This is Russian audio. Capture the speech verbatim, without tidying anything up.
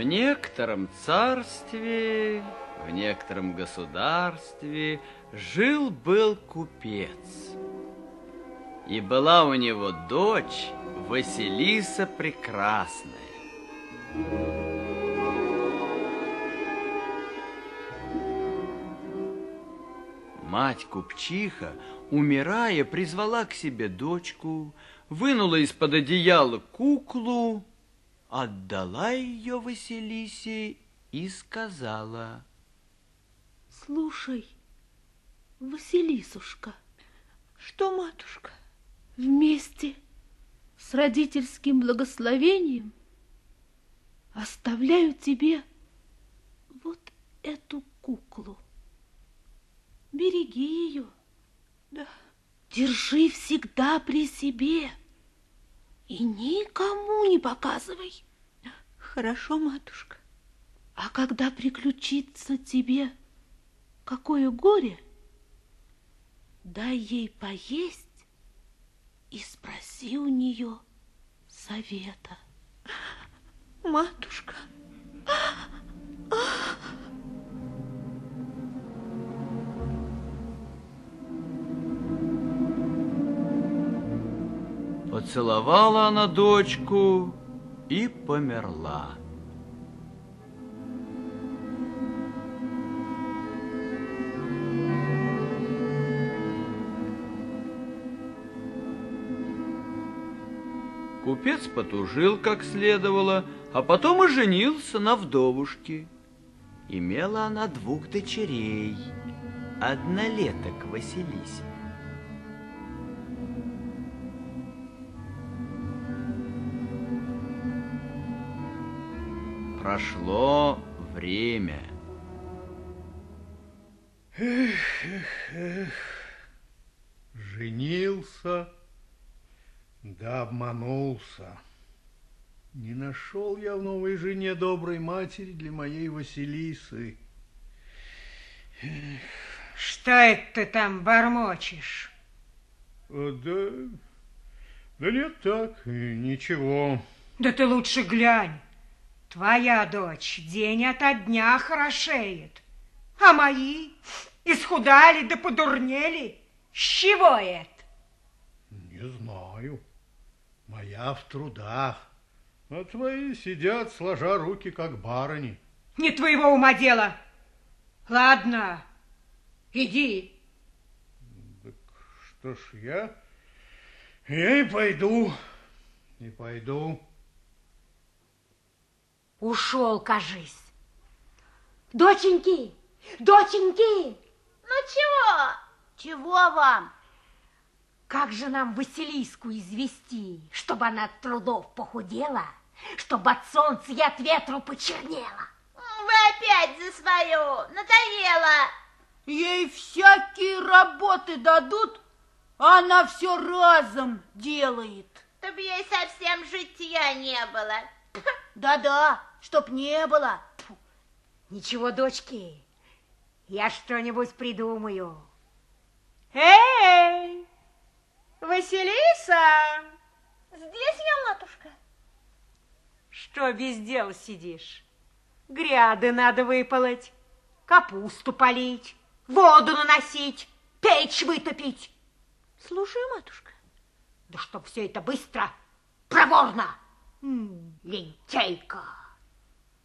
некотором царстве, в некотором государстве жил-был купец. И была у него дочь Василиса Прекрасная. Мать-купчиха, умирая, призвала к себе дочку, вынула из-под одеяла куклу, отдала ее Василисе и сказала: слушай, Василисушка. Что, матушка? Вместе с родительским благословением оставляю тебе вот эту куклу. Береги ее. Да. Держи всегда при себе и никому не показывай. Хорошо, матушка. А когда приключится тебе какое горе, дай ей поесть и спроси у нее совета. Матушка. Поцеловала она дочку и померла. Купец потужил как следовало, а потом и женился на вдовушке. Имела она двух дочерей, однолеток Василисе. Прошло время. Эх, эх, эх. Женился, да обманулся. Не нашел я в новой жене доброй матери для моей Василисы. Эх. Что это ты там бормочешь? А, да, да нет, так, ничего. Да ты лучше глянь. Твоя дочь день ото дня хорошеет, а мои исхудали да подурнели. С чего это? Не знаю. Моя в трудах, а твои сидят, сложа руки, как барыни. Не твоего ума дело. Ладно, иди. Так что ж я? Я и пойду, и пойду. Ушел, кажись. Доченьки, доченьки! Ну чего? Чего вам? Как же нам Василиску извести, чтобы она от трудов похудела, чтобы от солнца и от ветру почернела? Вы опять за свое, надоело. Ей всякие работы дадут, а она все разом делает. Чтоб ей совсем житья не было. Да-да, чтоб не было. Ничего, дочки, я что-нибудь придумаю. Эй, Василиса! Здесь я, матушка. Что без дела сидишь? Гряды надо выполоть, капусту полить, воду наносить, печь вытопить. Слушай, матушка. Да чтоб все это быстро, проворно. М, лентяйка.